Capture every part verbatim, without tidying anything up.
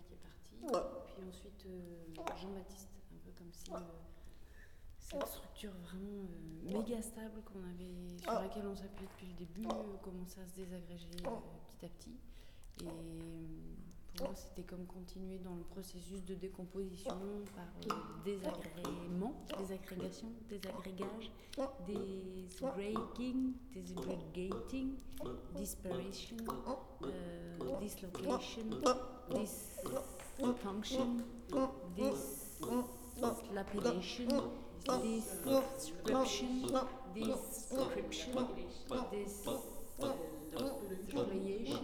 qui est parti. Puis ensuite euh, Jean-Baptiste, un peu comme si euh, cette structure vraiment euh, méga stable qu'on avait, sur laquelle on s'appuyait depuis le début, euh, commençait à se désagréger euh, petit à petit. Et pour moi, c'était comme continuer dans le processus de décomposition par euh, désagrément, désagrégation, désagrégage, disbreaking, disgregating, dispersation, uh, dislocation, dysfunction, dislapidation, description, description, disfoliation,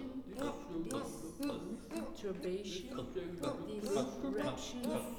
disturbation, disruption,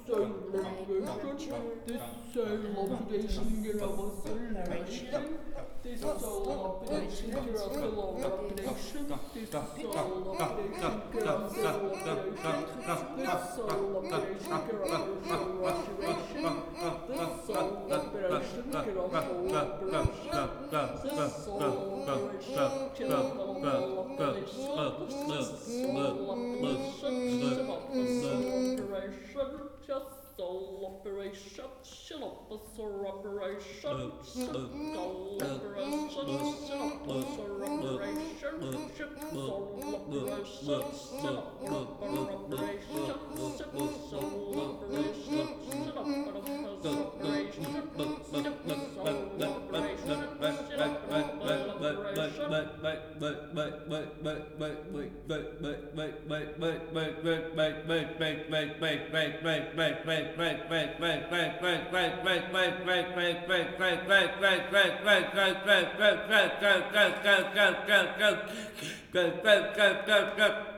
Soul operation, shut up, soul operation, shut soul operation, shut up, soul operation, shut soul operation, shut up, operation, shut soul operation, shut up, soul operation, shut soul operation, shut Go, go, go, go, go.